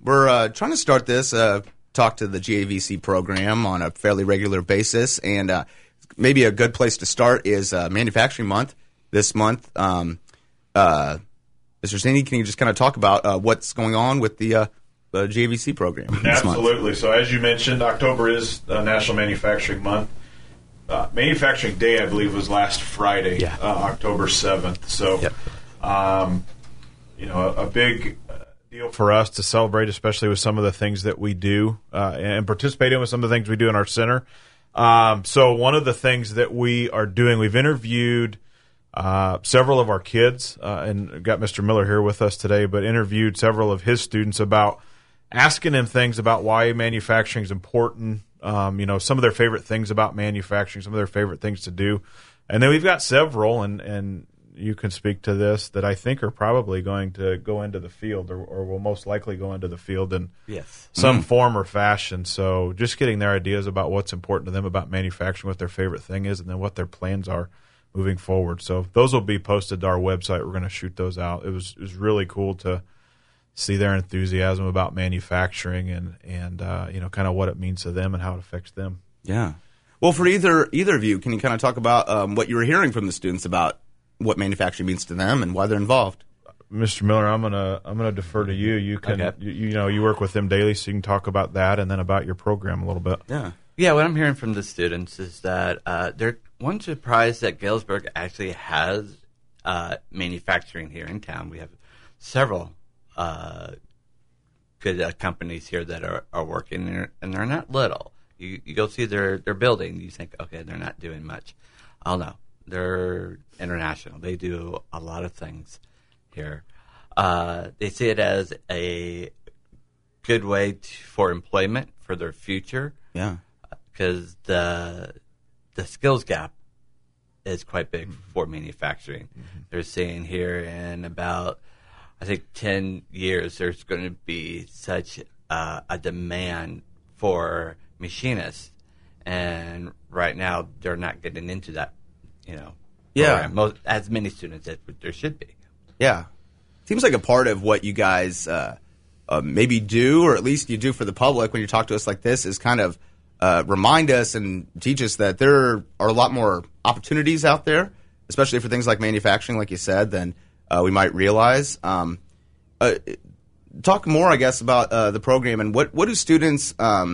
we're trying to start this talk to the GAVC program on a fairly regular basis, and maybe a good place to start is Manufacturing Month this month. Mr. Zaney, can you just kind of talk about what's going on with the GAVC program this month? Absolutely. So as you mentioned, October is National Manufacturing Month. Manufacturing Day, I believe, was last Friday, October 7th. So, a big deal for us to celebrate, especially with some of the things that we do and participate in with some of the things we do in our center. So one of the things that we are doing, we've interviewed several of our kids and got Mr. Miller here with us today, but interviewed several of his students about asking them things about why manufacturing is important, some of their favorite things about manufacturing, some of their favorite things to do. And then we've got several, and you can speak to this, that I think are probably going to go into the field or will most likely go into the field in some form or fashion. So just getting their ideas about what's important to them about manufacturing, what their favorite thing is, and then what their plans are moving forward. So those will be posted to our website. We're going to shoot those out. It was really cool to see their enthusiasm about manufacturing and kind of what it means to them and how it affects them. Yeah. Well, for either of you, can you kind of talk about what you were hearing from the students about what manufacturing means to them and why they're involved? Mr. Miller, I'm gonna defer to you. You can you work with them daily, so you can talk about that and then about your program a little bit. Yeah. What I'm hearing from the students is that they're one surprised that Galesburg actually has manufacturing here in town. We have several good companies here that are working there, and they're not little. You go see their building, you think, okay, they're not doing much. Oh no, they're international. They do a lot of things here. They see it as a good way for employment for their future. Yeah, because the skills gap is quite big for manufacturing. Mm-hmm. They're saying here in about, I think, 10 years, there's going to be such a demand for machinists, and right now they're not getting into that, program. As many students as there should be. Yeah. Seems like a part of what you guys maybe do, or at least you do for the public when you talk to us like this, is kind of remind us and teach us that there are a lot more opportunities out there, especially for things like manufacturing, like you said, than we might realize. Talk more, I guess, about the program and what do students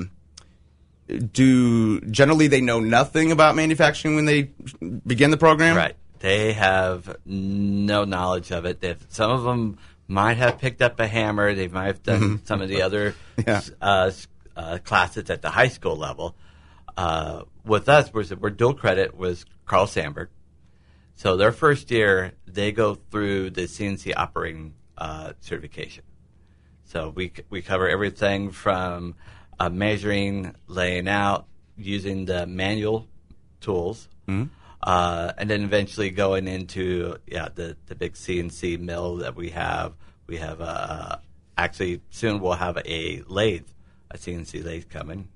do. Generally, they know nothing about manufacturing when they begin the program? Right. They have no knowledge of it. Some of them might have picked up a hammer. They might have done some of the other classes at the high school level. With us, we're dual credit with Carl Sandburg. So their first year, they go through the CNC operating certification. So we cover everything from measuring, laying out, using the manual tools, and then eventually going into the big CNC mill that we have. We have actually soon we'll have a CNC lathe coming.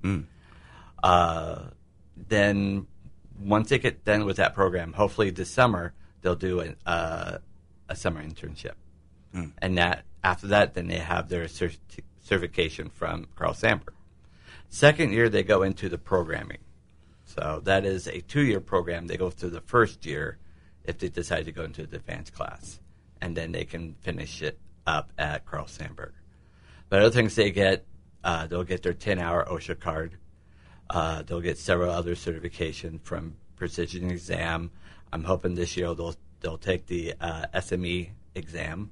Then once they get done with that program, hopefully this summer they'll do a summer internship, and after that, then they have their certification from Carl Sandburg. Second year, they go into the programming. So that is a 2-year program. They go through the first year if they decide to go into the advanced class, and then they can finish it up at Carl Sandburg. But other things they get, they'll get their 10-hour OSHA card. They'll get several other certifications from Precision Exam. I'm hoping this year they'll take the SME exam.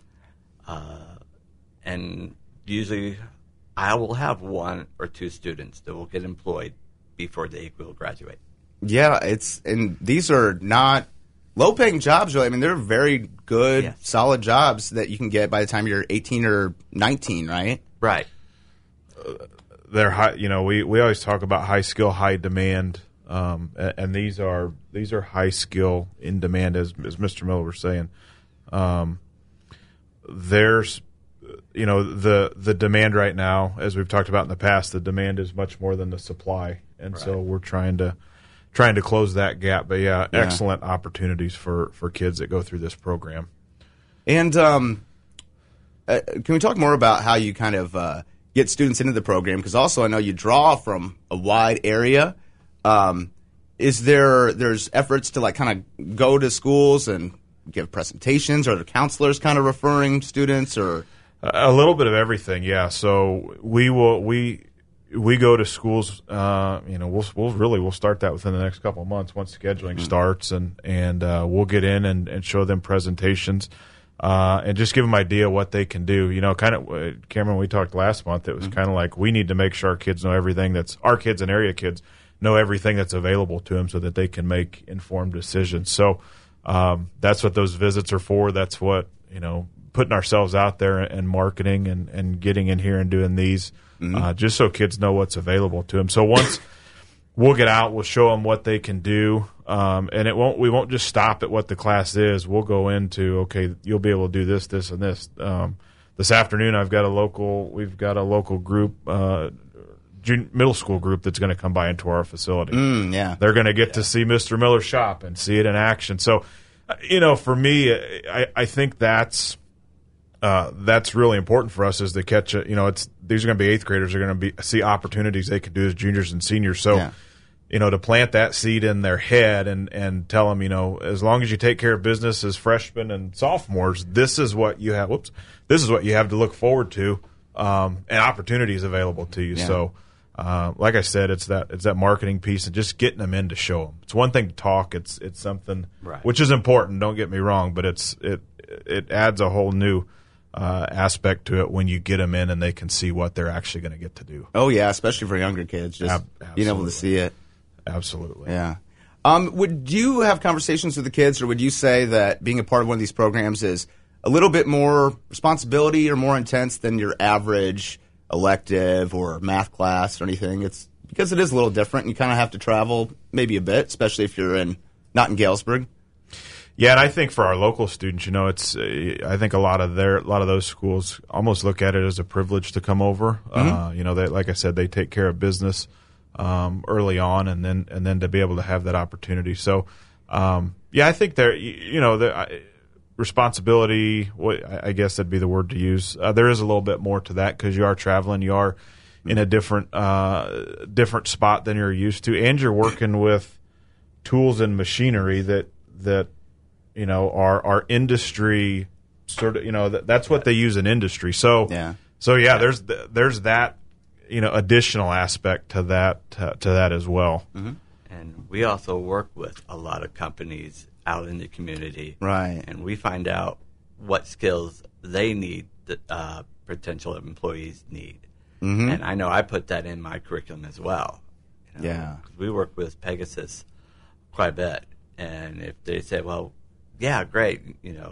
And usually I will have 1 or 2 students that will get employed before they will graduate. Yeah, and these are not low-paying jobs, really. I mean, they're very good, solid jobs that you can get by the time you're 18 or 19, right? Right. They're high. We always talk about high skill, high demand, and these are high skill, in demand, as Mr. Miller was saying. There's the demand right now, as we've talked about in the past, the demand is much more than the supply, and so we're trying to close that gap. But excellent opportunities for kids that go through this program. And can we talk more about how you kind of get students into the program? Because also I know you draw from a wide area. There's efforts to like kind of go to schools and give presentations, or the counselors kind of referring students, or a little bit of everything? Yeah. So we go to schools. We'll start that within the next couple of months once scheduling starts, and we'll get in and show them presentations. And just give them an idea what they can do. Kind of, Cameron, we talked last month, it was kind of like we need to make sure our kids know everything our kids and area kids know everything that's available to them so that they can make informed decisions. So that's what those visits are for. That's what, putting ourselves out there and marketing and getting in here and doing these just so kids know what's available to them. So once we'll get out, we'll show them what they can do. And we won't just stop at what the class is. We'll go into, okay, you'll be able to do this, this, and this. This afternoon, we've got a local group, middle school group that's going to come by into our facility. Yeah. They're going to get to see Mr. Miller's shop and see it in action. So, for me, I think that's really important for us, is to catch it. These are going to be eighth graders. They're going to see opportunities they could do as juniors and seniors. So, to plant that seed in their head and tell them, as long as you take care of business as freshmen and sophomores, this is what you have. This is what you have to look forward to, and opportunities available to you. Yeah. So, like I said, it's that marketing piece and just getting them in to show them. It's one thing to talk. It's something which is important. Don't get me wrong, but it adds a whole new aspect to it when you get them in and they can see what they're actually going to get to do. Oh yeah, especially for younger kids, just being able to see it. Absolutely. Yeah. Would you have conversations with the kids, or would you say that being a part of one of these programs is a little bit more responsibility or more intense than your average elective or math class or anything? It's because it is a little different, and you kind of have to travel maybe a bit, especially if you're not in Galesburg. Yeah, and I think for our local students, I think a lot of those schools almost look at it as a privilege to come over. They, like I said, they take care of business early on, and then to be able to have that opportunity. So, I think the responsibility, I guess that'd be the word to use. There is a little bit more to that because you are traveling, you are in a different spot than you're used to, and you're working with tools and machinery that our industry sort of, that's what they use in industry. So there's that. Additional aspect to that as well. Mm-hmm. And we also work with a lot of companies out in the community. Right. And we find out what skills they need that potential employees need. Mm-hmm. And I know I put that in my curriculum as well. Yeah. We work with Pegasus quite a bit. And if they say, well, yeah, great,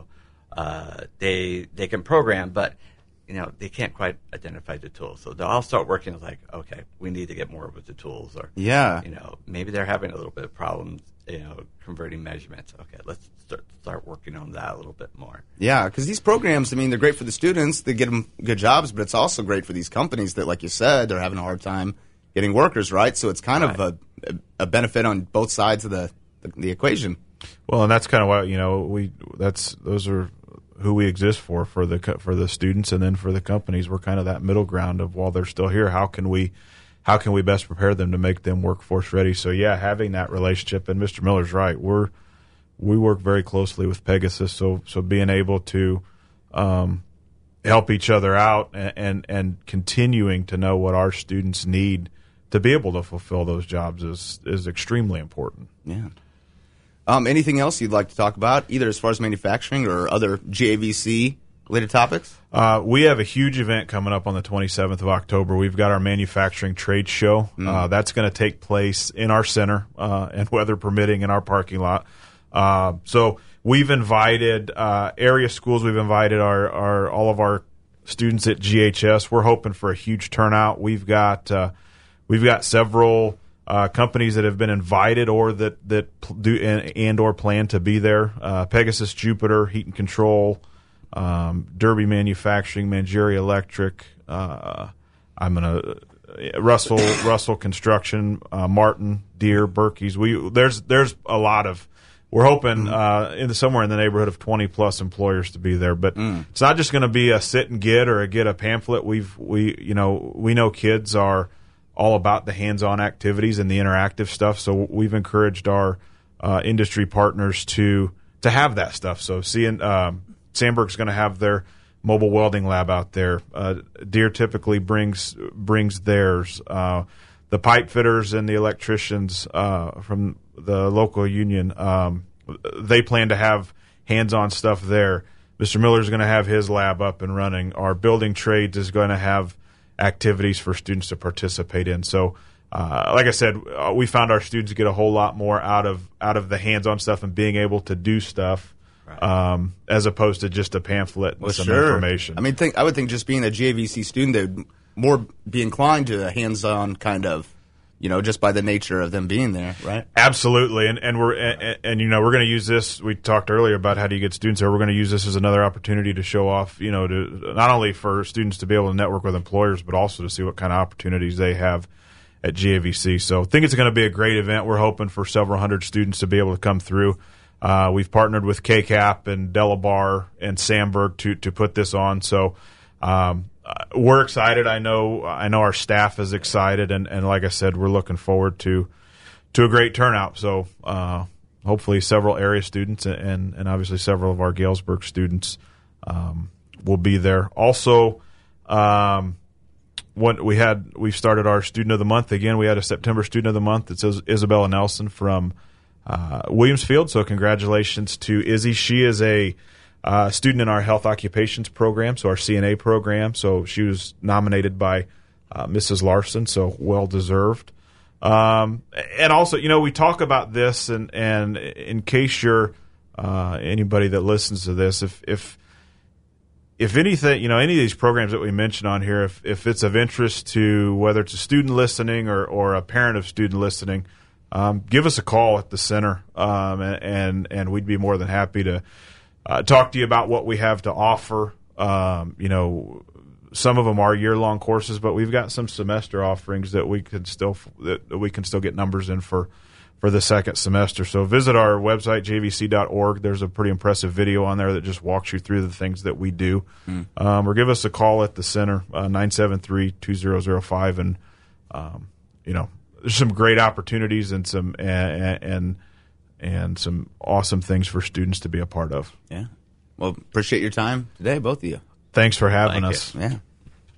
they can program, but they can't quite identify the tools. So they'll all start working like, okay, we need to get more with the tools. Or, maybe they're having a little bit of problems, converting measurements. Okay, let's start working on that a little bit more. Yeah, because these programs, they're great for the students. They get them good jobs, but it's also great for these companies that, like you said, they're having a hard time getting workers, right? So it's kind of a benefit on both sides of the equation. Well, and that's kind of why, those are who we exist for the students, and then for the companies, we're kind of that middle ground of, while they're still here, how can we best prepare them to make them workforce ready? So having that relationship, and Mr. Miller's right, we work very closely with Pegasus, so being able to help each other out and continuing to know what our students need to be able to fulfill those jobs is extremely important. Yeah. Anything else you'd like to talk about, either as far as manufacturing or other GAVC-related topics? We have a huge event coming up on the 27th of October. We've got our manufacturing trade show. That's going to take place in our center, and weather permitting, in our parking lot. So we've invited area schools. We've invited all of our students at GHS. We're hoping for a huge turnout. We've got several companies that have been invited or that do and or plan to be there. Pegasus, Jupiter, Heat and Control, Derby Manufacturing, Mangeria Electric. Russell Construction, Martin, Deere, Berkey's. There's a lot of we're hoping somewhere in the neighborhood of 20 plus employers to be there. But it's not just going to be a sit and get or a get a pamphlet. We know kids are all about the hands-on activities and the interactive stuff. So we've encouraged our industry partners to have that stuff. So Sandberg's going to have their mobile welding lab out there. Deere typically brings theirs. The pipe fitters and the electricians from the local union, they plan to have hands-on stuff there. Mr. Miller's going to have his lab up and running. Our building trades is going to have activities for students to participate in. So, like I said, we found our students get a whole lot more out of the hands-on stuff and being able to do stuff, as opposed to just a pamphlet with some information. I mean, I would think just being a GAVC student, they would more be inclined to a hands-on kind of, just by the nature of them being there, right? Absolutely, and we're going to use this. We talked earlier about how do you get students there. We're going to use this as another opportunity to show off, to not only for students to be able to network with employers, but also to see what kind of opportunities they have at GAVC. So I think it's going to be a great event. We're hoping for several hundred students to be able to come through. We've partnered with KCAP and Delabar and Sandberg to put this on. So we're excited. I know our staff is excited, and like I said, we're looking forward to a great turnout. So hopefully several area students and obviously several of our Galesburg students will be there. Also, we've started our Student of the Month again. We had a September Student of the Month. It says Isabella Nelson from Williamsfield. So congratulations to Izzy. She is a student in our Health Occupations program, so our CNA program. So she was nominated by Mrs. Larson, so well deserved. And also, we talk about this, and in case you're anybody that listens to this, if anything, any of these programs that we mention on here, if it's of interest to whether it's a student listening or a parent of student listening, give us a call at the center, and we'd be more than happy to talk to you about what we have to offer. Some of them are year-long courses, but we've got some semester offerings that we can still get numbers in for the second semester. So visit our website, jvc.org. There's a pretty impressive video on there that just walks you through the things that we do. Or give us a call at the center, 973-2005, and there's some great opportunities and some some awesome things for students to be a part of. Yeah. Well, appreciate your time today, both of you. Thanks for having us. Yeah.